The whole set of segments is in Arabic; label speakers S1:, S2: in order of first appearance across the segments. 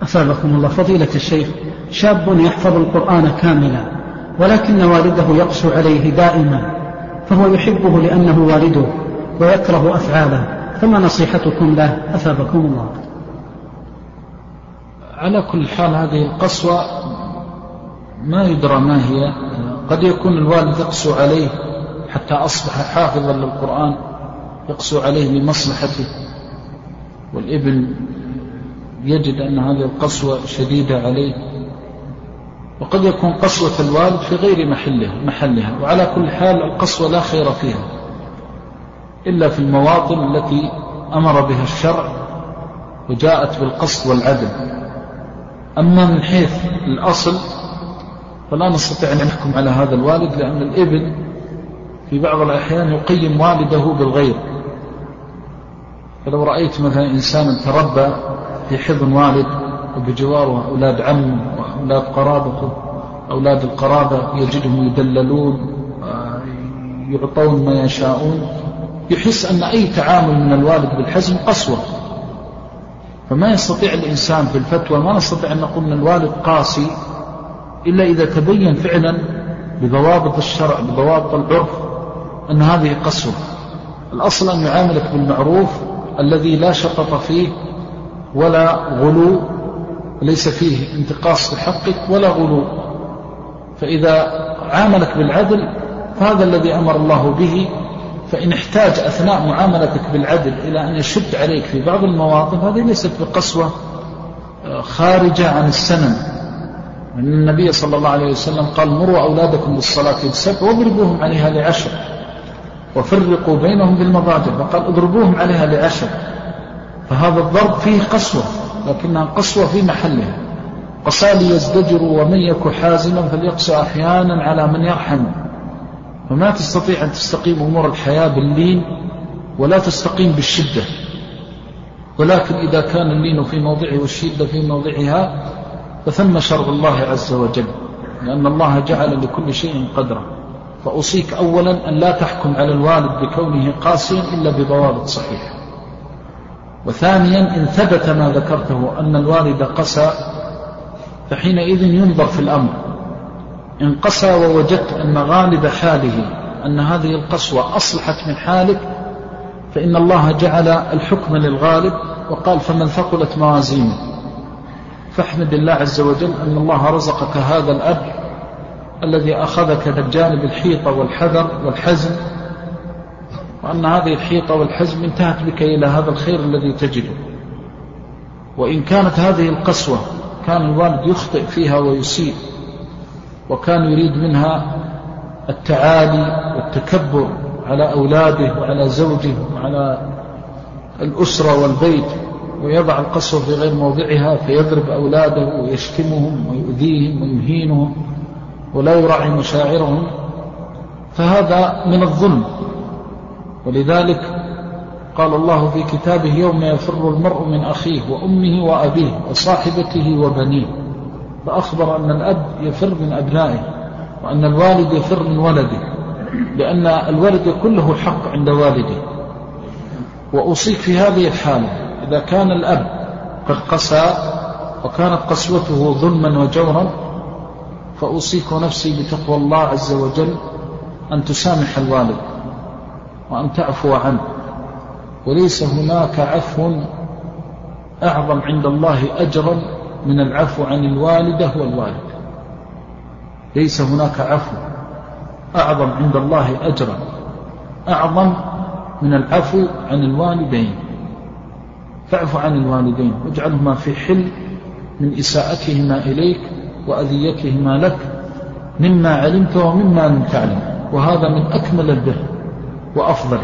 S1: أثابكم الله. فضيلة الشيخ، شاب يحفظ القرآن كاملا ولكن والده يقسو عليه دائما، فهو يحبه لأنه والده ويكره أفعاله، فما نصيحتكم له أثابكم الله؟
S2: على كل حال هذه القسوة ما يدرى ما هي. قد يكون الوالد يقسو عليه حتى أصبح حافظا للقرآن، يقسو عليه لمصلحته، والابن يجد أن هذه القسوة شديدة عليه. وقد يكون قسوة الوالد في غير محلها. وعلى كل حال القسوة لا خير فيها إلا في المواطن التي أمر بها الشرع وجاءت بالقسط والعدل. أما من حيث الأصل فلا نستطيع أن نحكم على هذا الوالد، لأن الابن في بعض الأحيان يقيم والده بالغير. فلو رأيت مثلا إنسان تربى في حضن والد وبجواره أولاد عم وأولاد قرابته، أولاد القرابة يجدهم يدللون يعطون ما يشاءون، يحس أن أي تعامل من الوالد بالحزم قسوة. فما يستطيع الإنسان في الفتوى، ما نستطيع أن نقول أن الوالد قاسي إلا إذا تبين فعلا بضوابط الشرع بضوابط العرف أن هذه قسوة. الأصل أن يعاملك بالمعروف الذي لا شطط فيه ولا غلو، ليس فيه انتقاص لحقك ولا غلو. فإذا عاملك بالعدل فهذا الذي أمر الله به. فإن احتاج أثناء معاملتك بالعدل إلى أن يشد عليك في بعض المواطن، هذه ليست بقسوة خارجة عن السنن. النبي صلى الله عليه وسلم قال: مروا أولادكم بالصلاة ل7 واضربوهم عليها ل10 وفرقوا بينهم بالمضاجع، فقال اضربوهم عليها ل10. فهذا الضرب فيه قسوة، لكنها قسوة في محلها. قسى ليزدجر ومن يك حازما فليقسى أحيانا على من يرحم. فما تستطيع أن تستقيم أمور الحياة باللين ولا تستقيم بالشدة، ولكن إذا كان اللين في موضعه والشدة في موضعها فثم شرع الله عز وجل، لأن الله جعل لكل شيء قدرا. فأوصيك أولا أن لا تحكم على الوالد بكونه قاسيا إلا بضوابط صحيحة. وثانيا إن ثبت ما ذكرته أن الوالد قسى فحينئذ ينظر في الأمر. إن قسى ووجدت أن غالب حاله أن هذه القسوة أصلحت من حالك، فإن الله جعل الحكم للغالب وقال: فمن ثقلت موازينه فاحمد الله عز وجل أن الله رزقك هذا الأب الذي أخذك بجانب الحيطة والحذر والحزم، وأن هذه الحيطة والحزم انتهت بك إلى هذا الخير الذي تجده. وإن كانت هذه القسوة كان الوالد يخطئ فيها ويسيء، وكان يريد منها التعالي والتكبر على أولاده وعلى زوجه وعلى الأسرة والبيت، ويضع القسوة في غير موضعها فيضرب أولاده ويشتمهم ويؤذيهم ويهينهم ولا يراعي مشاعرهم، فهذا من الظلم. ولذلك قال الله في كتابه: يوم يفر المرء من أخيه وأمه وأبيه وصاحبته وبنيه. فأخبر أن الأب يفر من أبنائه، وأن الوالد يفر من ولده، لأن الولد يكون له حق عند والده. وأوصيك في هذه الحالة إذا كان الأب قد قسى وكانت قسوته ظلما وجورا، فأوصيك نفسي بتقوى الله عز وجل أن تسامح الوالد وأن تعفو عنه. وليس هناك عفو أعظم عند الله أجرا من العفو عن الوالدة والوالد. ليس هناك عفو أعظم عند الله أجرا أعظم من العفو عن الوالدين. فاعف عن الوالدين واجعلهما في حل من إساءتهما إليك وأذيتهما لك مما علمت ومما لم تعلم، وهذا من أكمل البر وأفضل.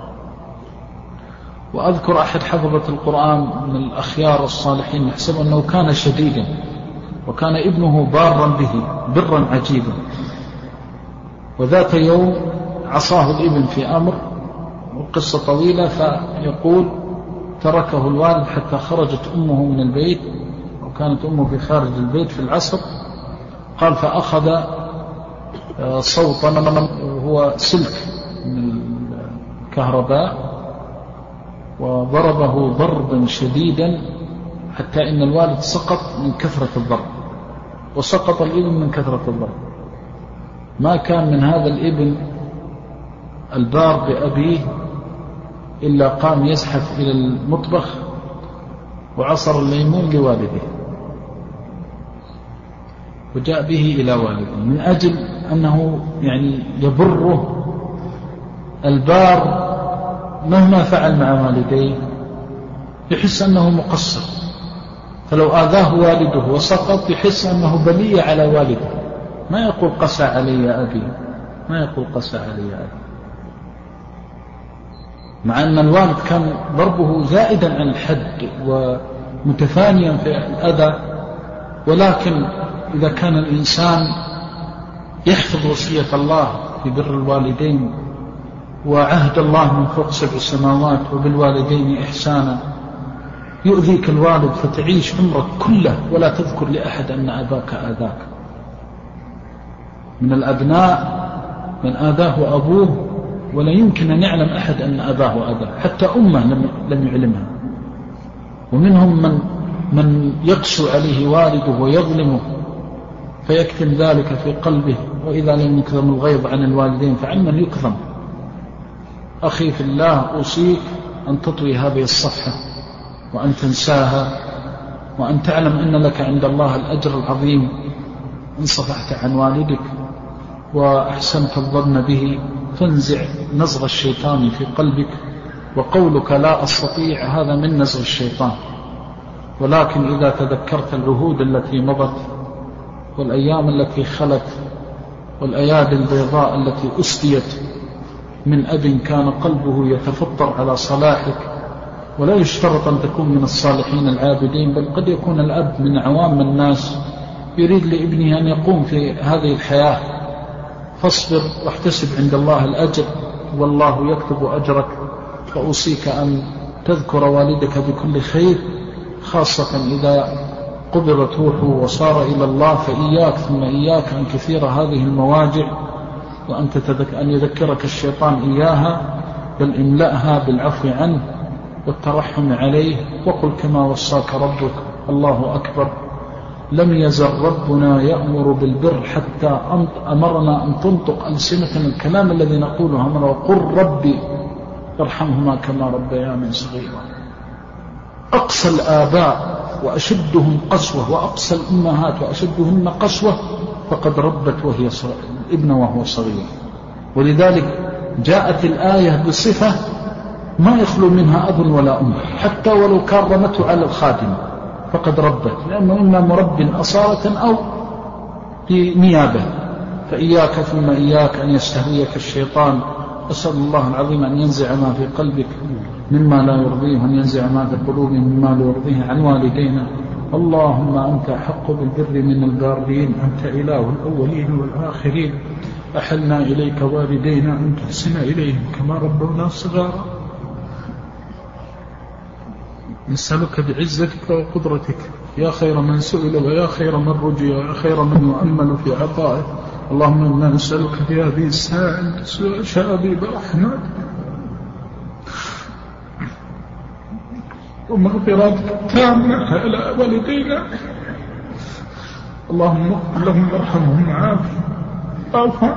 S2: وأذكر أحد حفظة القرآن من الأخيار الصالحين يحسب أنه كان شديدا، وكان ابنه بارا به برا عجيبا، وذات يوم عصاه الابن في أمر، والقصة طويلة، فيقول: تركه الوالد حتى خرجت أمه من البيت، وكانت أمه في خارج البيت في العصر. قال: فأخذ صوتا وهو سلك من الكهرباء وضربه ضربا شديدا حتى إن الوالد سقط من كثرة الضرب، وسقط الابن من كثرة الضرب. ما كان من هذا الابن البار بأبيه إلا قام يزحف إلى المطبخ وعصر الليمون لوالده وجاء به إلى والده من أجل أنه يعني يبره. البار مهما فعل مع والديه يحس أنه مقصر، فلو آذاه والده وسقط يحس أنه بلية على والده، ما يقول قسى علي أبي، ما يقول قسى علي أبي، مع أن الوالد كان ضربه زائدا عن الحد ومتفانيا في الأذى. ولكن إذا كان الإنسان يحفظ وصية الله في بر الوالدين وعهد الله من فوق 7 سماوات وبالوالدين إحسانا، يؤذيك الوالد فتعيش عمرك كله ولا تذكر لأحد أن أباك آذاك. من الأبناء من آذاه أبوه ولا يمكن أن يعلم أحد أن أباه آذاه، حتى أمه لم يعلمها. ومنهم من يقسو عليه والده ويظلمه فيكتم ذلك في قلبه، وإذا لم يكظم الغيظ عن الوالدين فعمن يكظم. أخي في الله، أوصيك أن تطوي هذه الصفحة وأن تنساها، وأن تعلم أن لك عند الله الأجر العظيم إن صفحت عن والدك وأحسنت الظن به، تنزع نزغ الشيطان في قلبك. وقولك لا أستطيع هذا من نزغ الشيطان، ولكن إذا تذكرت العهود التي مضت والأيام التي خلت والأيادي البيضاء التي أسديت من أب كان قلبه يتفطر على صلاحك، ولا يشترط أن تكون من الصالحين العابدين، بل قد يكون الأب من عوام الناس يريد لابنه أن يقوم في هذه الحياة، فاصبر واحتسب عند الله الأجر والله يكتب أجرك. فأوصيك أن تذكر والدك بكل خير، خاصة إذا قبضت روحه وصار إلى الله، فإياك ثم إياك أن كثير هذه المواجع وأن يذكرك الشيطان إياها، بل املأها بالعفو عنه والترحم عليه. وقل كما وصاك ربك الله أكبر. لم يزل ربنا يأمر بالبر حتى أمرنا أن تنطق ألسنتنا الكلام الذي نقوله، وقل ربي ارحمهما كما ربياني صغيرا. أقصى الآباء وأشدهم قسوة وأقصى الأمهات وأشدهن قسوة فقد ربت ابن وهو صغير. ولذلك جاءت الآية بصفة ما يخلو منها أب ولا أم، حتى ولو كان رمته على الخادم فقد ربت، لأنه إما مرب أصالة أو بنيابة. فإياك ثم إياك أن يستهويك الشيطان. أسأل الله العظيم أن ينزع ما في قلبك مما لا يرضيه، وأن ينزع ما في قلوبهم مما لا يرضيه عن والدينا. اللهم أنت حق بالبر من البارين، أنت إله الأولين والآخرين. أحلنا إليك والدينا أن تحسن إليهم كما ربونا صغارا. نسألك بعزتك وقدرتك يا خير من سئل ويا خير من رجي ويا خير من يؤمل في عطائه. اللهم إنا نسألك في هذه الساعة شابيب رحمتك ومغفراتك التامة على والدينا. اللهم اغفر لهم وارحمهم وعافهم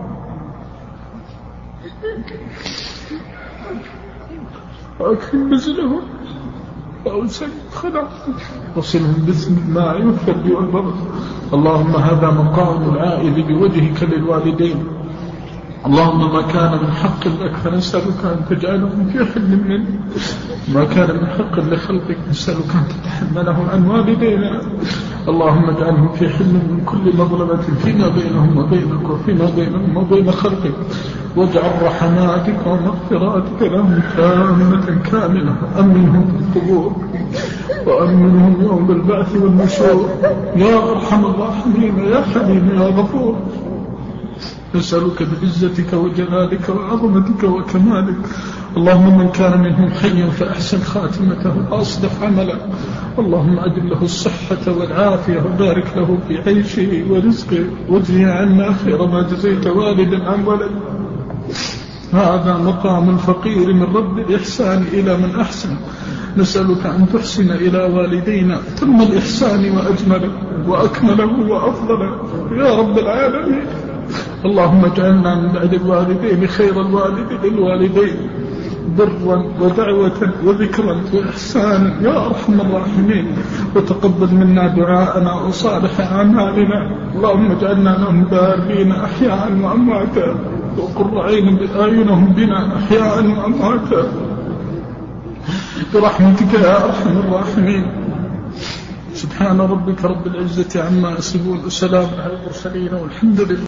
S2: وأكرم نزلهم وأوسع خلقهم وصلهم باسم الماء والثلج والبرد. اللهم هذا مقام العائد بوجهك للوالدين. اللهم ما كان من حق لك فنسألك أن تجعلهم في حل منه، ما كان من حق لخلقك نسألك أن تتحمله عن والدينا. اللهم اجعلهم في حل من كل مظلمة فيما بينهم وبينك وفيما بينهم وبين خلقك، واجعل رحماتك ومغفراتك لهم تامة كاملة. أمنهم في القبور وأمنهم يوم البعث والنشور يا أرحم الراحمين يا حليم يا غفور. نسألك بعزتك وجلالك وعظمتك وكمالك. اللهم من كان منهم حيا فأحسن خاتمته وأصلح عمله. اللهم أجل له الصحة والعافية وبارك له في عيشه ورزقه، واجزي عنا خير ما جزيت والدا عن ولد. هذا مقام الفقير من رب الإحسان إلى من أحسن.
S3: نسألك أن تحسن إلى والدينا تم الإحسان وأجمله وأكمله وأفضله يا رب العالمين. اللهم اجعلنا من بعد الوالدين خير الوالدين للوالدين برا ودعوة وذكرا وإحسانا يا أرحم الراحمين. وتقبل منا دعاءنا وصالح أعمالنا. اللهم اجعلنا لهم بارين أحياء وأمواتا وقر أعينهم بنا أحياء وأمواتا برحمتك يا أرحم الراحمين. سبحان ربك رب العزة عما يصفون وسلام على المرسلين والحمد لله.